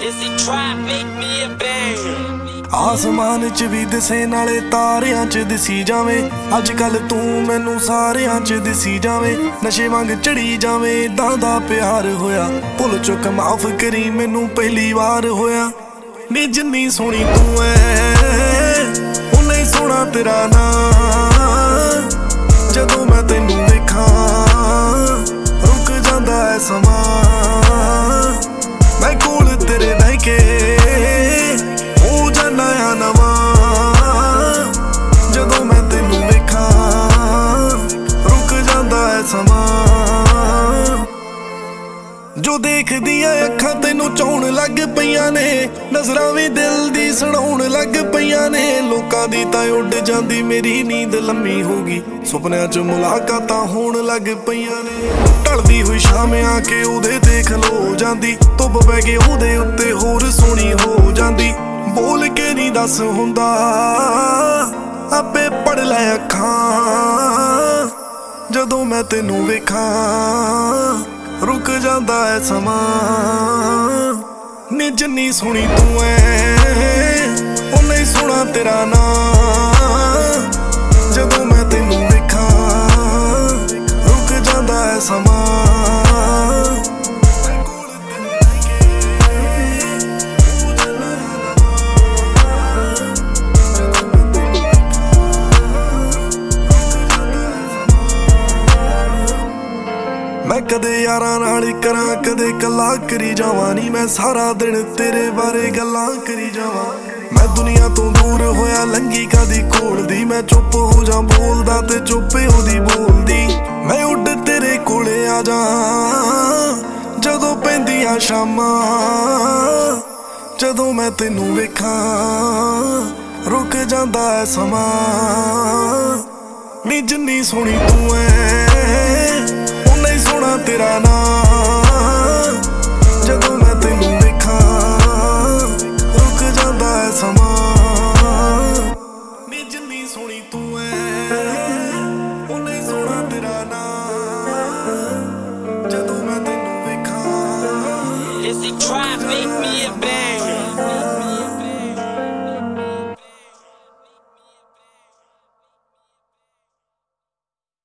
आसमान च भी दिसे नाले तारियां च दिसी जावे। अज कल तू मैनू सारियां च दिसी जावे। नशे वांग चढ़ी जावे इदां दा प्यार होया। भुल चुक माफ करी मैनू पहली बार होया। नी जिन्नी सोहनी तू है उन्ना ही सोहना तेरा नाम। जदों मैं तैनू वेखां रुक जांदा है समां। मैं कोल तेरे बह के हो जाना आ नवां। जदों मैं तैनू वेखां रुक जांदा है समां। जो देखदियां अखां तैनू चाउण लग पईयां ने। नज़रां भी दिल दी सुणाउण लग पईयां ने। लोकां दी तां उड़ जांदी मेरी नींद लम्मी हो गई। सुपनियां च मुलाकातां होण लग पईयां ने। ढलदी हुई शाम आके ओहदे ते खलो जांदी। धुप पै के ओहदे उत्ते होर सोहणी हो जांदी। बोल के नी दस हुंदा आपे पढ़ लै अखां। जदों मैं तैनू वेखां रुक जांदा है समां। नी जिन्नी सोहनी तू है उन्ना ही सोहना तेरा नाम। जदों मैं तैनू वेखां रुक जांदा है समां। मैं कदे यारां नाल करां कदे कला करी जावां नी। मैं सारा दिन तेरे बारे गल्लां करी जावां। मैं दुनिया तो दूर होया लंघी कदी कोल दी। मैं चुप हो जा बोलदा ते चुप ओदी बोलदी। मैं उड़ तेरे कोले आ जा जदों पैंदियां शामां। जदों मैं तैनू वेखां रुक जांदा है समां। नी जिन्नी सोहनी तू है सोहना तेरा नाम। जदों मैं तैनू वेखां रुक जांदा है समां। नी जिन्नी सोहनी तू है उन्ना ही सोहना तेरा नाम। जदों मैं तैनू वेखां